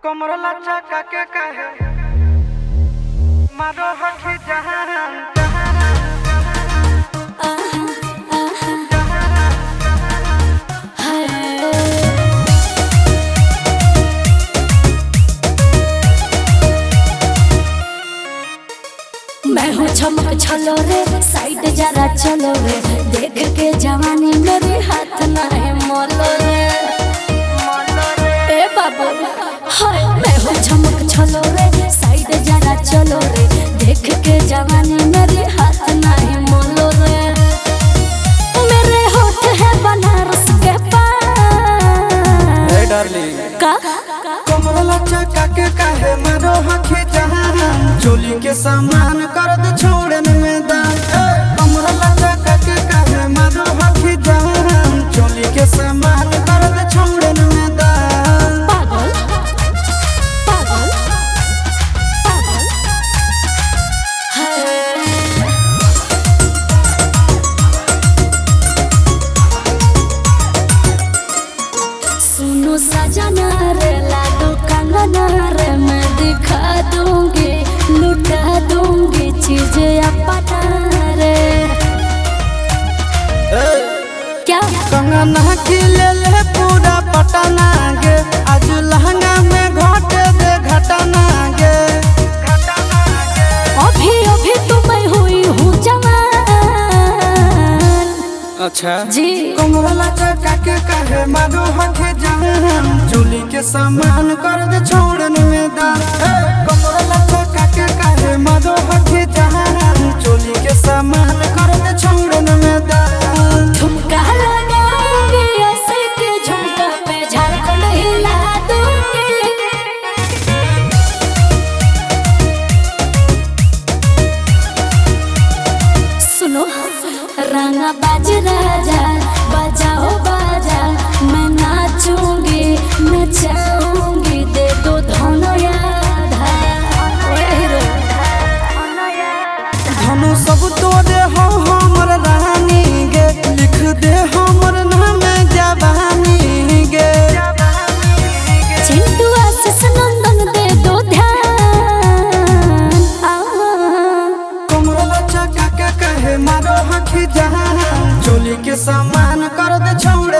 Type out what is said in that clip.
कमर लचा के कहे मारो हठी जहान मैं हूँ चमक छलो रे साइड जरा चलो रे देख के जवानी मेरे हाथ ना है मोलो रे ए बाबू हाय मैं हूँ चमक छलो रे साइड जरा चलो रे देख के जवानी मेरे हाथ ना है मोलो रे मेरे होठ है बनारस के पान ए डार्लिंग का कमर लचा के कहे मारो हठी जहान चोली के सामान कर दे छोड़न में दान कमर लचा के कहे मारो हठी जहान चोली के सामान कर दे छोड़न में दान पागल पागल पागल सुनो सजना रे लाडो कंगना रे मैं दिखा दूंगी लुटा दूंगी चीजें अपना रे क्या कंगना की ले ले पूरा पटना गे आज लहंगा में घोटे दे घटना गे अभी अभी तो मैं हुई हूँ जवान अच्छा जी कमर लचा के कहे मारो हठी जहान चोली के सामान कर दे छोड़न में दान कमर लचा के कहे मारो हठी जहान चोली के सामान कर दे छोड़न में दान झुमका लगाऊंगी ऐसे के झुमका पे झारखंड हिला दूंगी सुनो राना बाज राजा बजाओ बाजा मैं नाचूंगी नचाऊंगी दे दो धनो याद धनु सब तोरे हो हमर रानी गे लिख दे हमर नाम जवानी गे चिंटू आशीष नंदन दे दो ध्यान कमर लचा के कहे मारो हठी जहान चोली के सामान कर दे छोड़